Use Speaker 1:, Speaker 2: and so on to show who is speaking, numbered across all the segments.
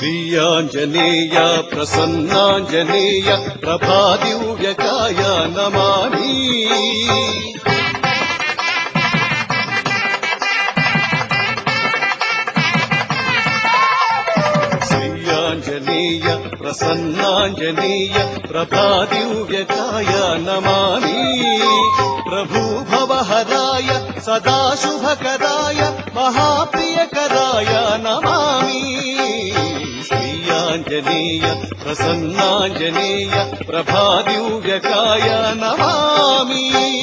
Speaker 1: శ్రీయాంజనేయ ప్రసన్నాంజనేయ ప్రభాదివ్యకాయ నమామి. శ్రీయాంజనేయ ప్రసన్నాంజనేయ ప్రభాదివ్యకాయ నమామి. ప్రభుభవహరాయ సదాశుభకరాయ మహాప్రియకరాయ నమామి. శ్రీయాంజనేయ ప్రసన్నాంజనేయ ప్రభాదివ్యకాయ నమామి.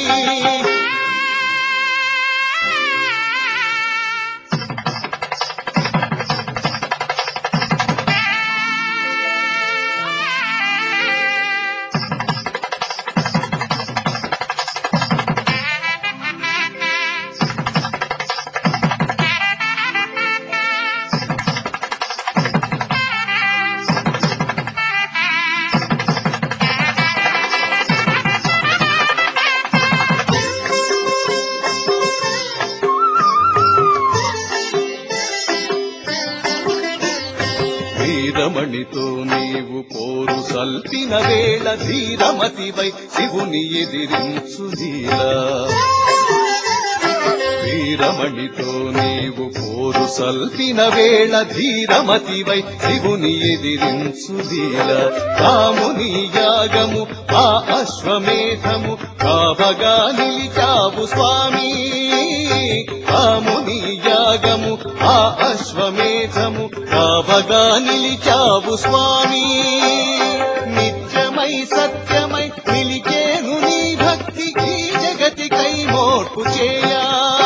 Speaker 1: వీరమణితో నీవు పోరు సల్పిన వేళ ధీరమతివై శివుని ఎదిరించు లీలా. వీరమణితో నీవు పోరు సల్పిన వేళ ధీరమతివై శివుని ఎదిరించు లీలా. రాముని యాగము ఆ అశ్వమేధము కావగా నిలిచావు స్వామి. రాముని యాగము ఆ అశ్వమేధము కావగా నిలిచావు స్వామి. నిత్యమై సత్యమై నిలిచేను నీ భక్తి ఈ జగతికై మోర్పు చేయా.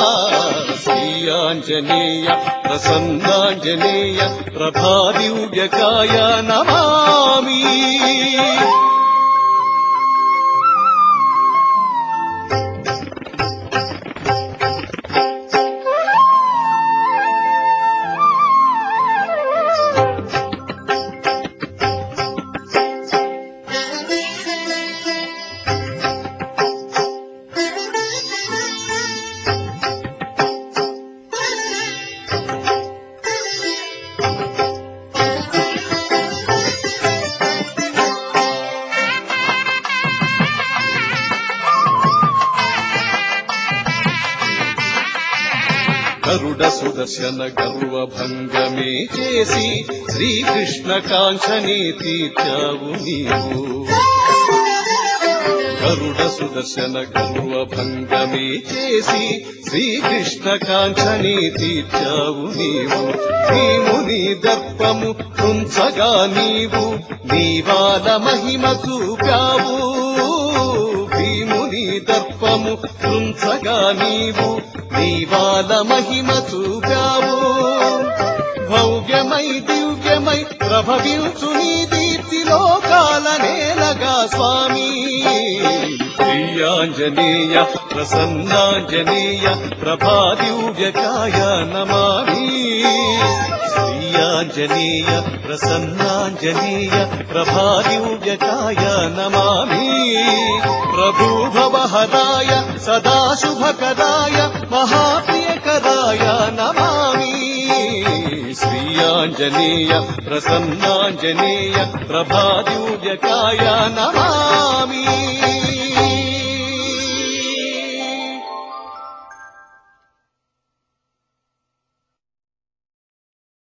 Speaker 1: శ్రీయాంజనేయ ప్రసన్నాంజనేయ ప్రభాదివ్యకాయ నమామి. గరుడ సుదర్శన గర్వభంగమే చేసి శ్రీకృష్ణ కాంక్షనే తీర్చావు నీవు. గరుడ సుదర్శన గర్వభంగమే చేసి శ్రీకృష్ణ కాంక్షనే తీర్చావు నీవు. భీముని దర్పము తుంచగా నీవు నీవాల మహిమ చూపావు. భీముని దర్పము తుంచగా నీవు నీవాల మహిమ చూపావు. భవ్యమై దివ్యమై ప్రభవించు నీ దీప్తి లోకాల నేలగా స్వామి. శ్రీయాంజనేయ ప్రసన్నాంజనేయ ప్రభాదివ్యకాయ నమామి. శ్రీయాంజనేయ ప్రసన్నాంజనేయ ప్రభాదివ్యకాయ నమామి. ప్రభుభవహరాయ సదాశుభకరాయ మహాప్రియకరాయ నమామి. శ్రీయాంజనేయ ప్రసన్నాంజనేయ ప్రభాదివ్యకాయ నమామి.